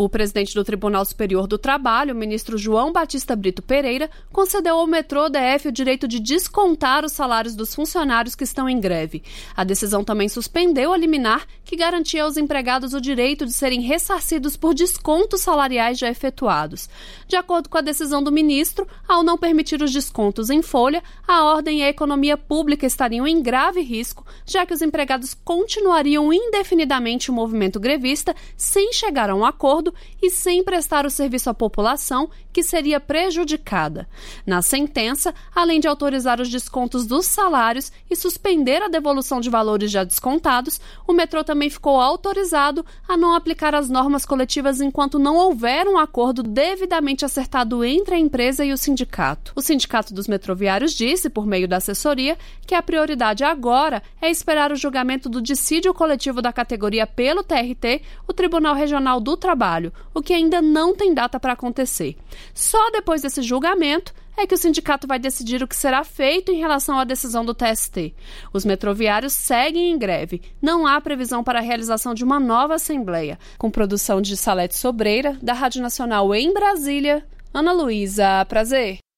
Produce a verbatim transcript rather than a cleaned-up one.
O presidente do Tribunal Superior do Trabalho, o ministro João Batista Brito Pereira, concedeu ao metrô D F o direito de descontar os salários dos funcionários que estão em greve. A decisão também suspendeu a liminar que garantia aos empregados o direito de serem ressarcidos por descontos salariais já efetuados. De acordo com a decisão do ministro, ao não permitir os descontos em folha, a ordem e a economia pública estariam em grave risco, já que os empregados continuariam indefinidamente o movimento grevista sem chegar a um acordo e sem prestar o serviço à população, que seria prejudicada. Na sentença, além de autorizar os descontos dos salários e suspender a devolução de valores já descontados, o metrô também ficou autorizado a não aplicar as normas coletivas enquanto não houver um acordo devidamente acertado entre a empresa e o sindicato. O Sindicato dos Metroviários disse, por meio da assessoria, que a prioridade agora é esperar o julgamento do dissídio coletivo da categoria pelo T R T, o Tribunal Regional do Trabalho, o que ainda não tem data para acontecer. Só depois desse julgamento é que o sindicato vai decidir o que será feito em relação à decisão do T S T. Os metroviários seguem em greve. Não há previsão para a realização de uma nova assembleia. Com produção de Salete Sobreira, da Rádio Nacional em Brasília, Ana Luísa Prazer.